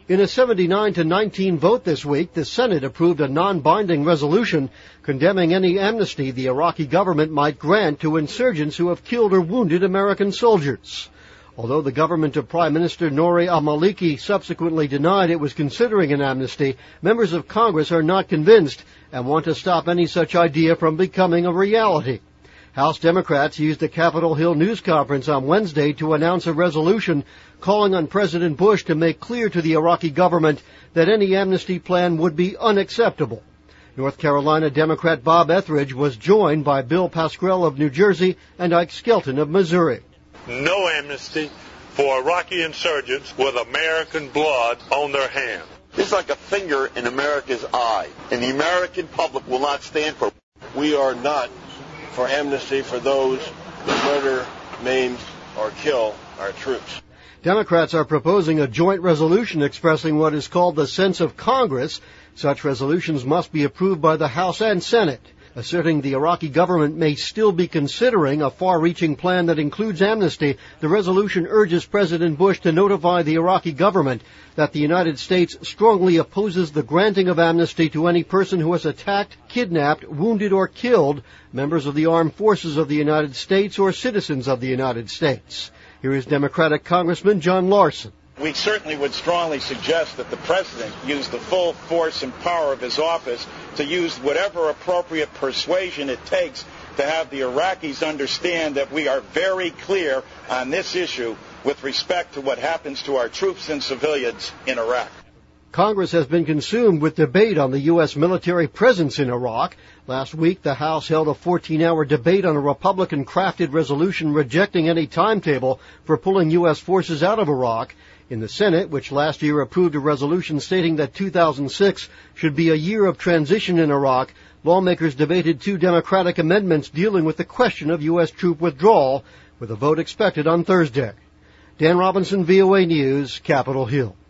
In a 79-19 vote this week, the Senate approved a non-binding resolution condemning any amnesty the Iraqi government might grant to insurgents who have killed or wounded American soldiers. Although the government of Prime Minister Nouri al-Maliki subsequently denied it was considering an amnesty, members of Congress are not convinced and want to stop any such idea from becoming a reality. House Democrats used a Capitol Hill news conference on Wednesday to announce a resolution calling on President Bush to make clear to the Iraqi government that any amnesty plan would be unacceptable. North Carolina Democrat Bob Etheridge was joined by Bill Pascrell of New Jersey and Ike Skelton of Missouri. No amnesty for Iraqi insurgents with American blood on their hands. It's like a finger in America's eye, and the American public will not stand for it. We are not for amnesty for those who murder, maim, or kill our troops. Democrats are proposing a joint resolution expressing what is called the sense of Congress. Such resolutions must be approved by the House and Senate, asserting the Iraqi government may still be considering a far-reaching plan that includes amnesty. The resolution urges President Bush to notify the Iraqi government that the United States strongly opposes the granting of amnesty to any person who has attacked, kidnapped, wounded, or killed members of the armed forces of the United States or citizens of the United States. Here is Democratic Congressman John Larson. We certainly would strongly suggest that the President use the full force and power of his office to use whatever appropriate persuasion it takes to have the Iraqis understand that we are very clear on this issue with respect to what happens to our troops and civilians in Iraq. Congress has been consumed with debate on the U.S. military presence in Iraq. Last week, the House held a 14-hour debate on a Republican-crafted resolution rejecting any timetable for pulling U.S. forces out of Iraq. In the Senate, which last year approved a resolution stating that 2006 should be a year of transition in Iraq, lawmakers debated two Democratic amendments dealing with the question of U.S. troop withdrawal, with a vote expected on Thursday. Dan Robinson, VOA News, Capitol Hill.